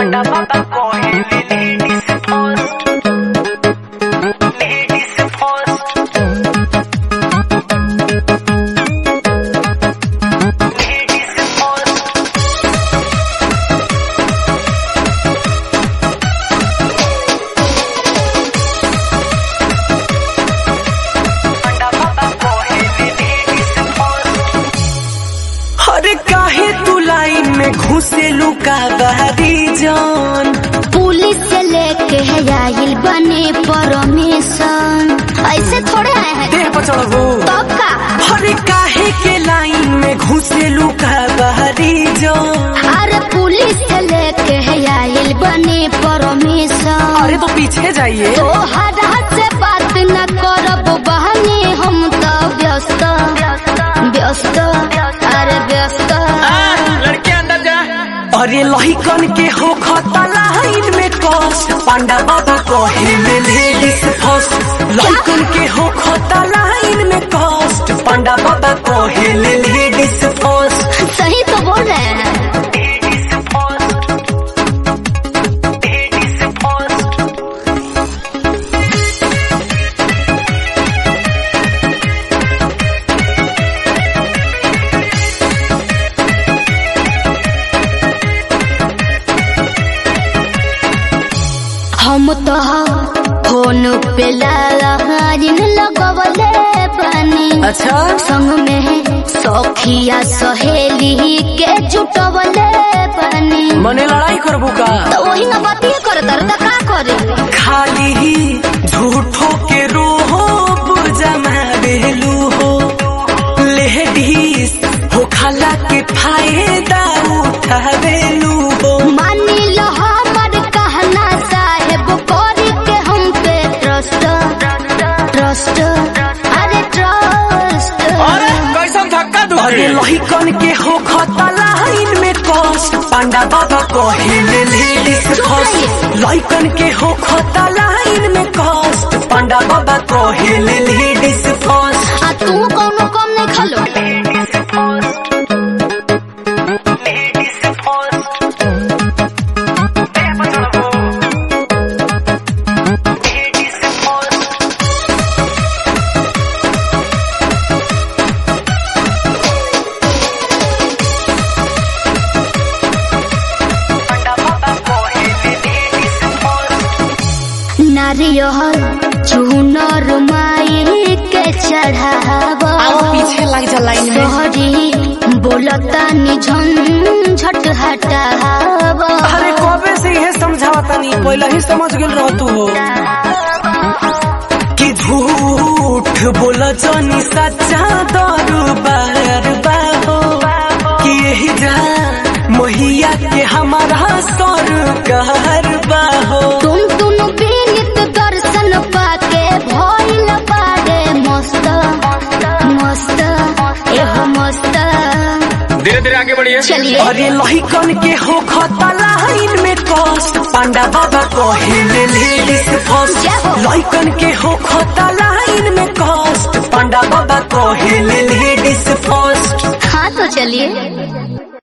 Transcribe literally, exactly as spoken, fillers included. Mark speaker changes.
Speaker 1: Panda papa coge ladies first, ladies first, ladies first. Panda papa coge ladies first.
Speaker 2: अरे काहे तू line में घुसे लुका बहरी जान।
Speaker 3: पुलिस से लेके है आइल बने परमिशन, ऐसे थोड़े आए हैं
Speaker 2: देह पर चढ़ो
Speaker 3: तब का।
Speaker 2: अरे काहे के लाइन में घुसे लुका बहरी जान।
Speaker 3: अरे पुलिस से लेके है आइल बने परमिशन।
Speaker 2: अरे तो पीछे जाइए।
Speaker 3: तो हरा से बात न करब बहनी, हम तो व्यस्त व्यस्त अरे व्यस्त।
Speaker 1: लड़के अंदर जा।
Speaker 2: अरे लहिकन के हो खता लाइन में कष्ट, पांडा बाबा कहे में लेडीज फर्स्ट। लहिकन के हो खता लाइन में कष्ट, पांडा बाबा कहे में लेडीज फर्स्ट।
Speaker 3: सही तो बोल रहे हैं।
Speaker 1: Ladies first, ladies first.
Speaker 3: हम तो फोन पे लाइन लगवले बनी,
Speaker 2: अच्छा
Speaker 3: संग में सखिया सहेली के जुटवले बनी।
Speaker 2: मने लड़ाई करबू का?
Speaker 3: तो वही ना बातिए कर दर्द का करे।
Speaker 2: खाली ही झूठो के रोब जमा बेलू हो। लेडीज हो खाला के फायदा उठा बेलू हो।
Speaker 3: मानी लो हमर कहना साहेब, करी के हम पे ट्रस्ट ट्रस्ट अरे ट्रस्ट।
Speaker 1: कैसन धक्का
Speaker 2: अरे लहिकन के हो खता लाइन में कष्ट, पांडा बाबा कहे में लेडीज फर्स्ट। लहिकन के हो खता लाइन में कष्ट, पांडा बाबा कहे में लेडीज फर्स्ट।
Speaker 3: आ तू कौनो कम नहीं खलो।
Speaker 1: Ladies first, ladies first. Panda papa coge ladies first.
Speaker 3: नारियल चूनर माई के चढ़ावा,
Speaker 2: आओ पीछे लग जा लाइन में।
Speaker 3: सोहरी बोलता नि झंझट हटावा।
Speaker 2: अरे कबे से यह समझावता नहीं, पहले ही समझ गेल रह तू हो कि झूठ बोला जानी सच्चा दरबार बाहो। कि यही जा मोहिया के हमारा सरकार बाहो।
Speaker 3: तुम तुम बीनित दर्शन पाके भइल बारे मस्त मस्त एहो मस्त।
Speaker 1: धीरे धीरे आगे बढ़िए।
Speaker 3: चलिए
Speaker 2: अरे लहिकन के हो खता लाइन में कष्ट, पांडा बाबा कहे में लेडीज फर्स्ट। लहिकन के हो खता लाइन में कष्ट, पांडा बाबा कहे में लेडीज फर्स्ट।
Speaker 3: हाँ तो चलिए।